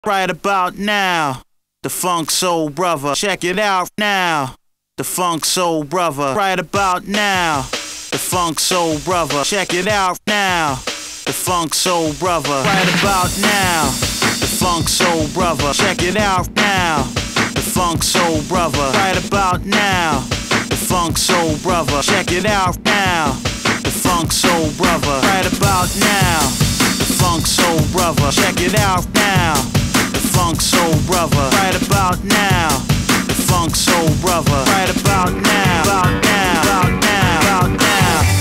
right about now. The Funk Soul Brother, check it out now. The Funk Soul Brother, right about now. The Funk Soul Brother, check it out now. The Funk Soul Brother, right about now. The Funk Soul Brother, check it out now. The Funk Soul Brother, right about now. The Funk Soul Brother, check it out now. The Funk Soul Brother, right about now. The Funk Soul Brother, check it out now. The Funk Soul Brother, right about now. The Funk Soul Brother, right about now. About now, about now, about now.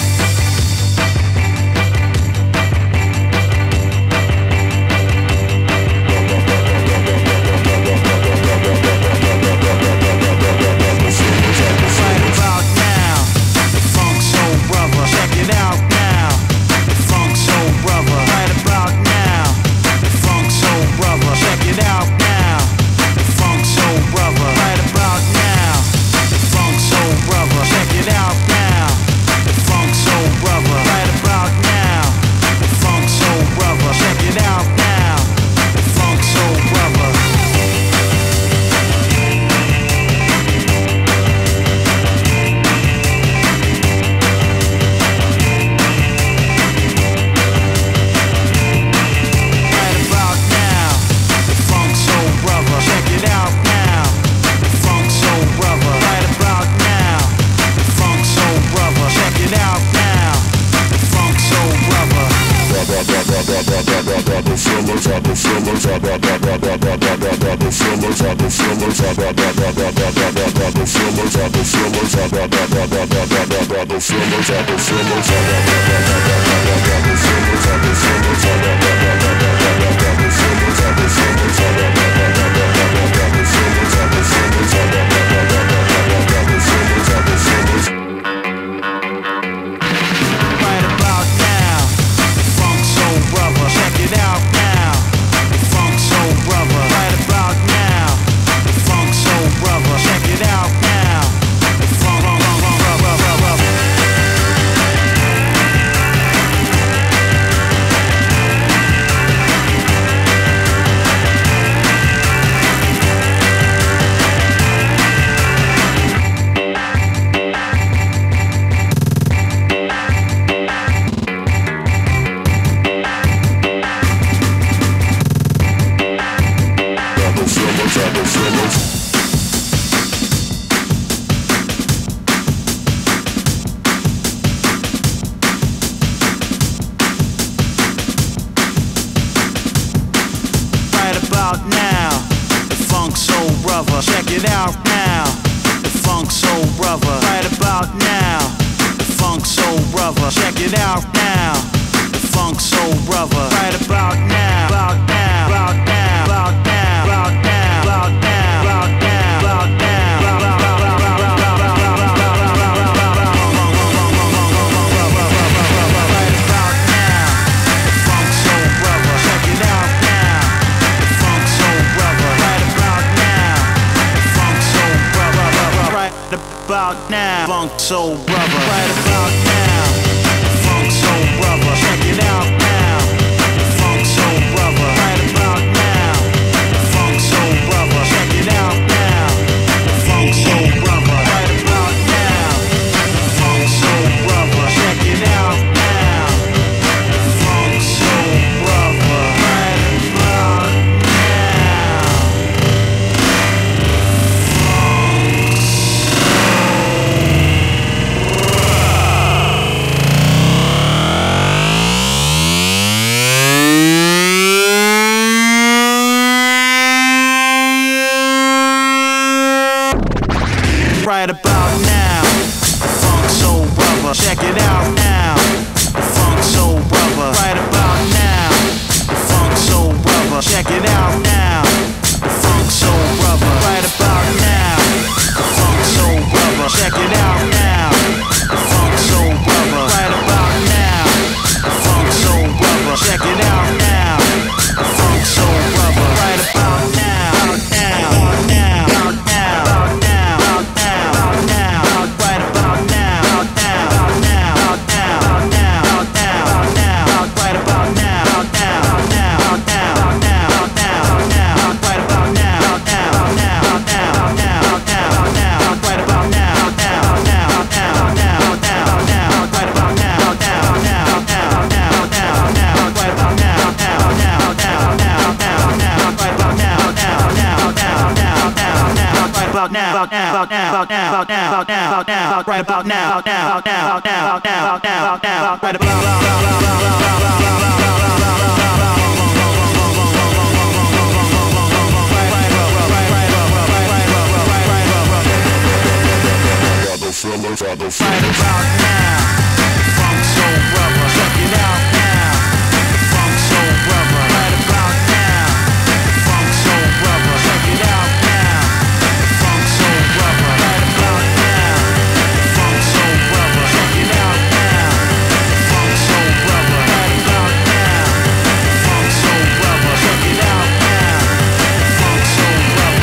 About now, Funk Soul Brother, right about now. Funk Soul Brother, check it out now. Funk Soul Brother, right about now. Funk Soul Brother, check it out now. Funk Soul Brother, right about now. Funk Soul Brother, check it out now. Funk Soul Brother, right about now. about now, about now, about now, about now, about now, about now, about now, right about now, about now, about now, about now, about now, about now, about now, right about right about now, Funk Soul Brother, check it out now, Funk Soul Brother, right about now, Funk Soul Brother, check it out now, Funk Soul Brother, right about now, Funk Soul Brother, check it out now, Funk Soul Brother, right about now, Funk Soul Brother, check it out now, Funk Soul Brother.